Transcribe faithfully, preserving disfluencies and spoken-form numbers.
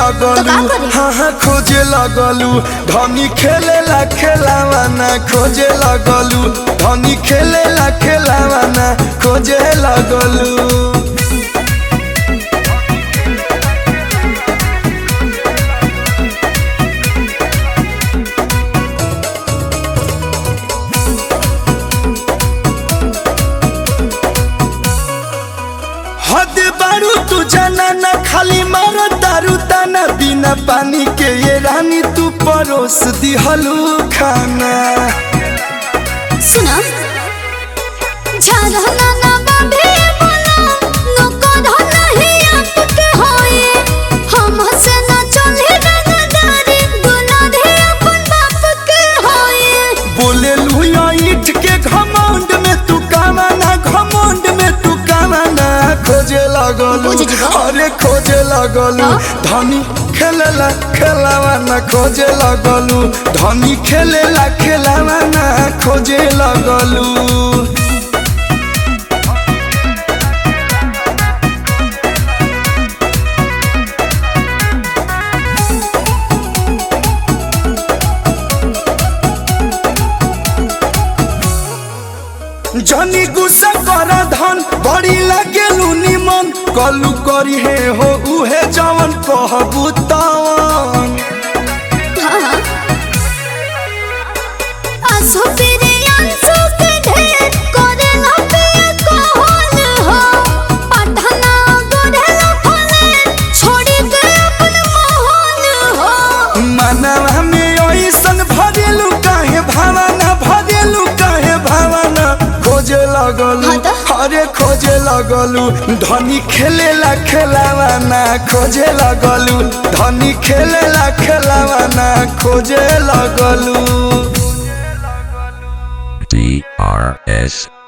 लगलू हाँ हाँ खोजे लगलू धनी खेले ला खेलावाना खोजे लगलू धनी खेले ला खेलावाना खोजे लगलू। हद बारू तू जाना ना खाली मारो दारू दाना बिना पानी के ये रानी तू परोस दी हलू खाना। सुना झारना ना बाबे बोला नको धना ही आपके होए हम से ना चले दादारी गुना दे अपन बाप के होए। बोले लुया ईट के घमंड में तू कामना घमंड में तू कामना खोजे लगलू अरे खोजे लगलू धनी खेलेला खेलावाना खोजे लगलू धनी खेलेला खेलावाना खोजे लगलू। जनी गुस्सा कर धन बड़ी लगेलू निमन कलू करी है हो उहे जवन कहबू तवन। आसो तेरे आंसू के ढेर करे ना पे कहल हो पढ़ना गोढ़ला फले छोड़ी के अपन मोहन हो। मनवा में ओइसन भरेलू काहे भावना भरेलू काहे भावना खोजे लगलू अरे खोजे लगलू धनी खेलेला खेलावाना खोजे लगलू धनी खेलेला खेलावाना खोजे लगलू। D R S